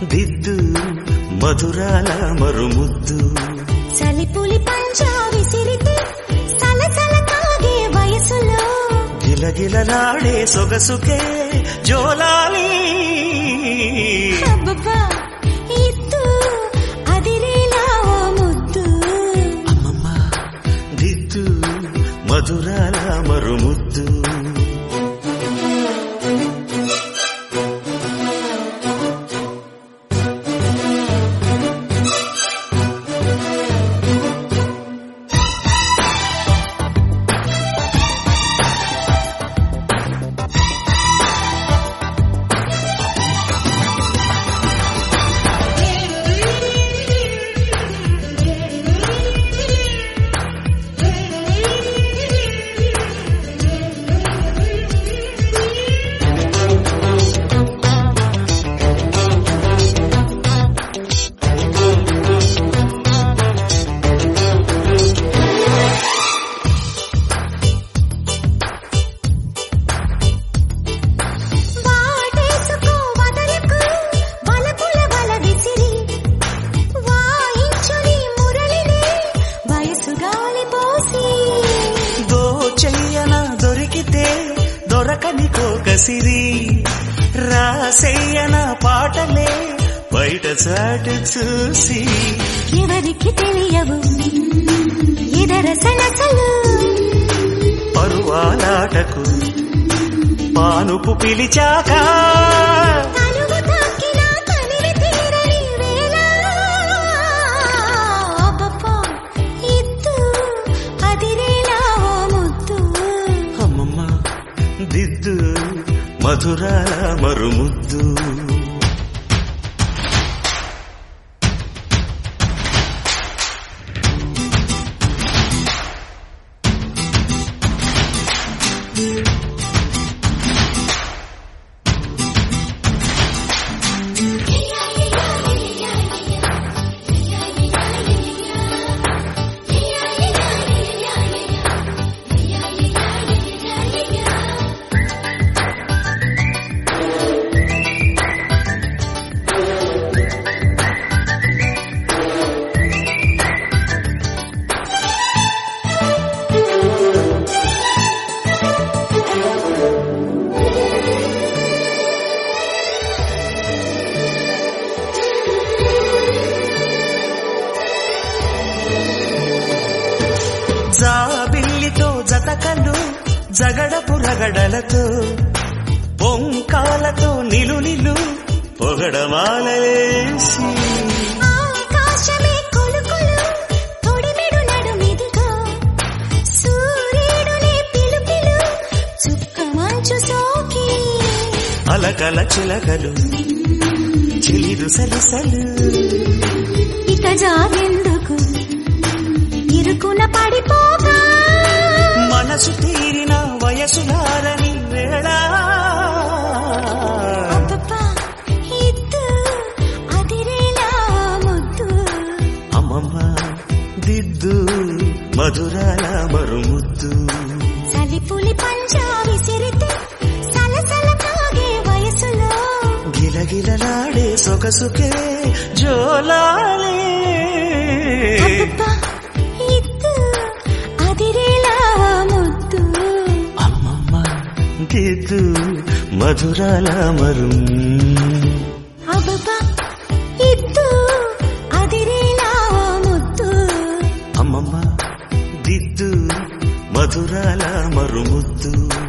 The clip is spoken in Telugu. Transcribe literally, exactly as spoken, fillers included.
దిద్దు మధురాల మరుముద్దు చలిపులి పంచా విసిరితే సలసల కాగే వయసులో గిలగిలలాడే సొగసుకే జోలాలి అబ్బబ్బా ఇద్దు అదిరేలా ఓ ముద్దు అమ్మమ్మ దిద్దు మధురాల మరుముద్దు దొరకని కోకసిరి రాసేయన పాటలే బయట చాటు చూసి ఎవరికి తెలియవు ఇదర సలసలు పరువాలాటకు పానుపు పిలిచాక తనువు తాకిన తనివి తీరని వేళ అబ్బబ్బా ఇద్దు అదిరేలా ఓ ముద్దు అమ్మమ్మ దిద్దు మధురాల మరుముద్దు జాబిల్లితో జతకలు జగడపు రగడలతో పొంకాలతో నిలు నిలు పొగడమాలలేసి ఆకాశమే కొలుకులు తొడిమెడు నడుమిదిగో సూర్యుడునే పిలుపిలు చుక్క మంచు సోకి అలకల చిలకలు చిలిరు సలిసలు ఇక జాగెందుకు ఇరుకున పడిపోగా మనసు తీరిన వయసులారని వేళ అబ్బబ్బా ఇద్దు అదిరేలా ముద్దు అమ్మమ్మ దిద్దు మధురాల మరుముద్దు చలిపులి పంచా విసిరితే సలసల కాగే వయసులో గిలగిలలాడే సొగసుకే జోలాలే అబ్బబ్బా ఇద్దు అదిరేలా ముద్దు అమ్మమ్మ దిద్దు మధురాల మరుం అబ్బబ్బా ఇద్దు అదిరేలా ముద్దు అమ్మమ్మ దిద్దు మధురాల మరుముద్దు